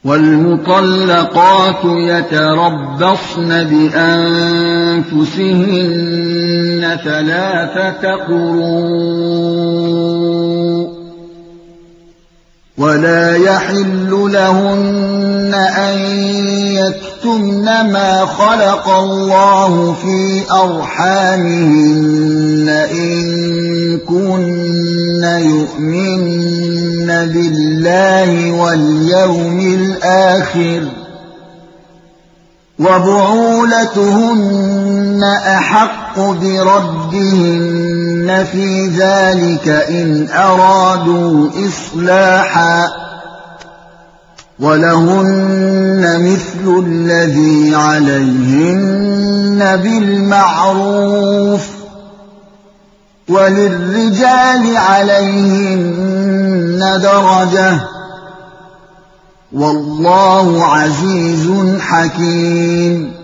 وَالْمُطَلَّقَاتُ يَتَرَبَّصْنَ بِأَنفُسِهِنَّ 3 قُرُوءٍ ۚ وَلَا يَحِلُّ لَهُنَّ أَن يَكْتُمْنَ مَا خَلَقَ اللَّهُ فِي أَرْحَامِهِنَّ إِن كُنَّ يُؤْمِنَّ بِاللَّهِ وَالْيَوْمِ الْآخِرِ ۚ وَبُعُولَتُهُنَّ أَحَقُّ بِرَدِّهِنَّ فِي ذَلِكَ إِنْ أَرَادُوا إِصْلَاحًا ۚ وَلَهُنَّ مِثْلُ الَّذِي عَلَيْهِنَّ بِالْمَعْرُوفِ ۚ وَلِلرِّجَالِ عَلَيْهِنَّ دَرَجَةٌ ۗ وَاللَّهُ عَزِيزٌ حَكِيمٌ.